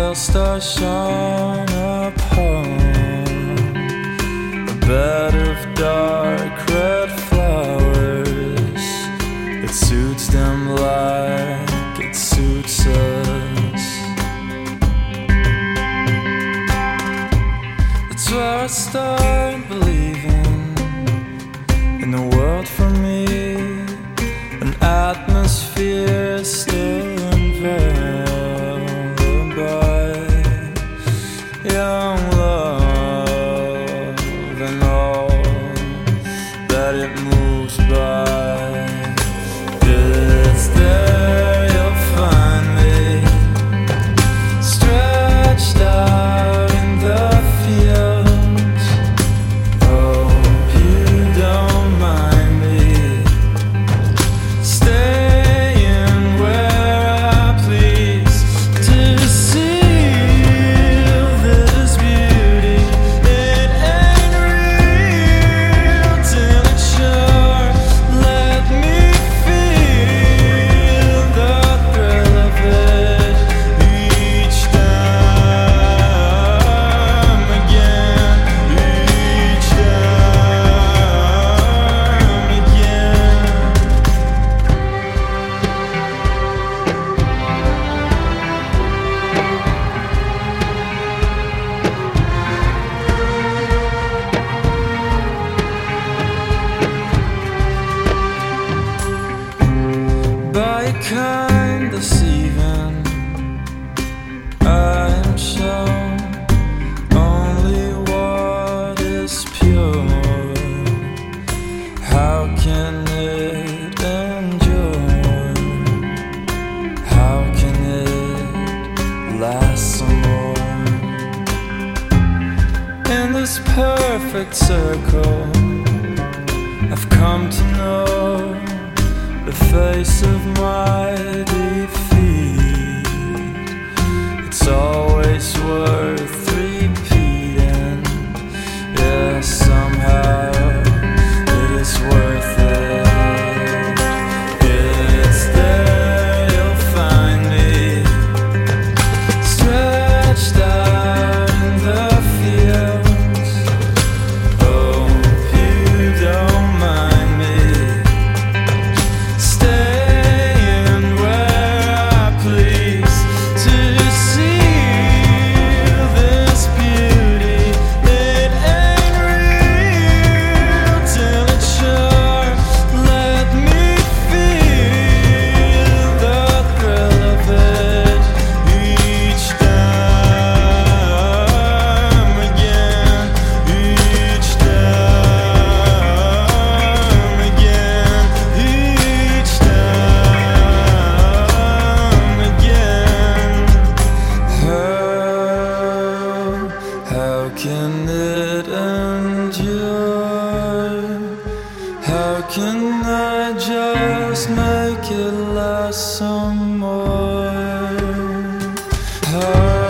pale star shone upon a bed of dark red flowers. It suits them like it suits us. That's where I start believing in the world for me. An atmosphere still enveloped by young love and all that it moves by. It's there you'll find me, stretched out in the fields. Hope you don't mind me staying where I please to see this beauty. It ain't real till it's sure. Let me feel the thrill of it each time again, each time again. By a kind deceiving, I am shown only what is pure. How can it endure? How can it last some more? In this perfect circle, I've come to know the face of my defeat. It's always worth repeating. Yeah, somehow it is worth it. It's there you'll find me, stretched out in the fields. Hope you don't mind me staying where I please to see this beauty. It ain't real till it's sure. Let me feel the thrill of it each time again, each time again, each time again. How can it endure? How can I just make it last some more?